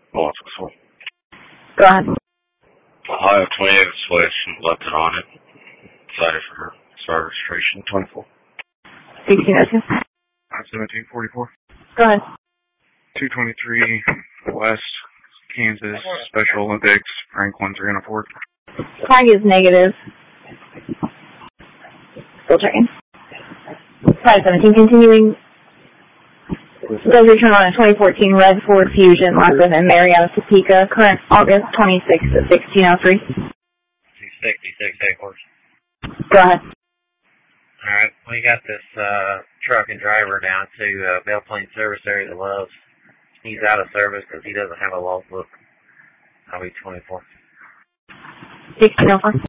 Oh, it's cool. Go ahead. Ohio 28 switch and left it on it. Decided for her start registration 24. 1602. 1744. Go ahead. 223 West, Kansas, Special Olympics, Franklin 304. Tag is negative. Still checking. 517, continuing. Does return on a 2014 Red Ford Fusion, locked in Marietta, Topeka, current August 26th at 1603. 266 Acorns. Go ahead. Alright, we got this truck and driver down to Belle Plaine service area to Loves. He's out of service because he doesn't have a logbook. I'll be 24. 1604.